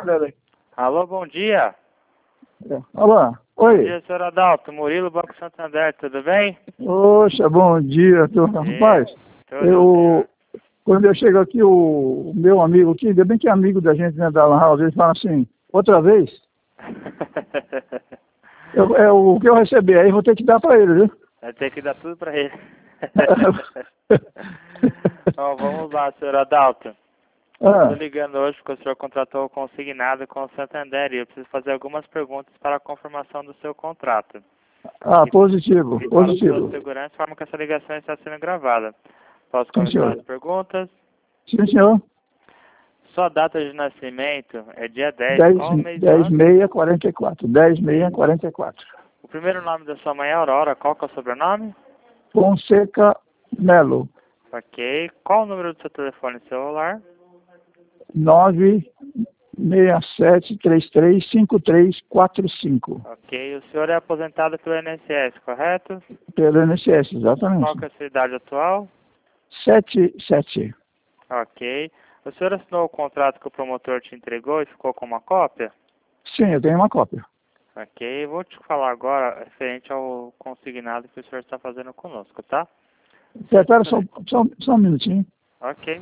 dela aí. Alô, bom dia. Alô, Bom oi. dia, senhor Adalto. Murilo, Banco Santander, tudo bem? Oxa, bom dia, rapaz. Tudo Quando eu chego aqui, o meu amigo aqui, ainda bem que é amigo da gente, né, da Lan House, ele fala assim, outra vez, o que eu receber aí, vou ter que dar para ele, viu? Vai ter que dar tudo pra ele. Bom, vamos lá, senhor Adalto. Estou ligando hoje porque o senhor contratou o consignado com o Santander e eu preciso fazer algumas perguntas para a confirmação do seu contrato. Positivo, E positivo. para a sua segurança, informa que essa ligação está sendo gravada. Posso começar as perguntas? Sim, senhor. Sua data de nascimento é dia 10, 10, qual mês? 10/6/44. 10/6/44. O primeiro nome da sua mãe é Aurora, qual que é o sobrenome? Fonseca Melo. Ok. Qual o número do seu telefone celular? 967335345. Ok. O senhor é aposentado pelo INSS, correto? Pelo INSS, exatamente. Qual que é a sua idade atual? 77. Ok. O senhor assinou o contrato que o promotor te entregou e ficou com uma cópia? Sim, eu tenho uma cópia. Ok. Vou te falar agora referente ao consignado que o senhor está fazendo conosco, tá? Espera só um minutinho. Ok.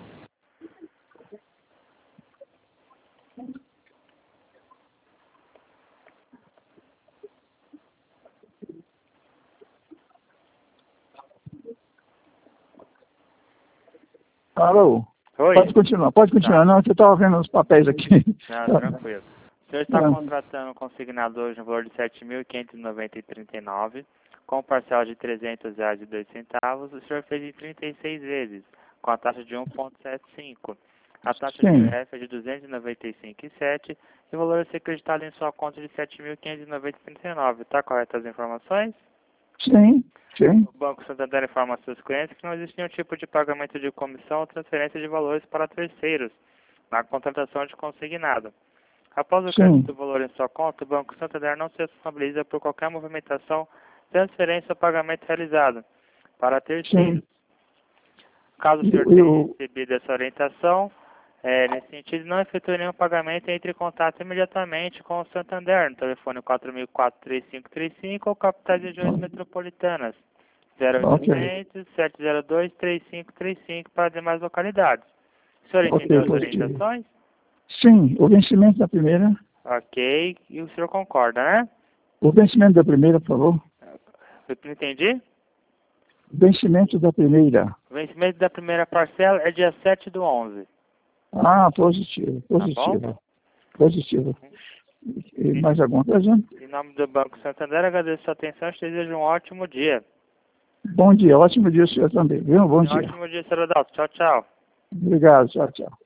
Alô? Oi. Pode continuar. Tá. Não, eu estava vendo os papéis aqui. Não, tranquilo. O senhor está contratando um consignado hoje no valor de R$ 7.590,39, com parcela de R$ 300,02. O senhor fez em 36 vezes, com a taxa de 1,75. A taxa de IOF é de R$ 295,7 e o valor a ser acreditado em sua conta de R$ 7.590,39. Está correto as informações? Sim. O Banco Santander informa aos seus clientes que não existe nenhum tipo de pagamento de comissão ou transferência de valores para terceiros na contratação de consignado. Após o crédito do valor em sua conta, o Banco Santander não se responsabiliza por qualquer movimentação, transferência ou pagamento realizado para terceiros. Caso o senhor tenha recebido essa orientação, nesse sentido, não efetue nenhum pagamento, entre em contato imediatamente com o Santander no telefone 4004-3535 ou capitais e regiões metropolitanas 0800-702-3535 para demais localidades. O senhor entendeu as orientações? Sim, o vencimento da primeira. Ok, e o senhor concorda, né? O vencimento da primeira, por favor. Eu não entendi? Vencimento da primeira. O vencimento da primeira parcela é dia 7/11. Positivo. Tá Positivo. E mais alguma coisa? Em nome do Banco Santander, agradeço a sua atenção e te desejo um ótimo dia. Bom dia, ótimo dia, senhor também, viu? Bom dia. Ótimo dia, senhor Adalto. Tchau, tchau. Obrigado, tchau.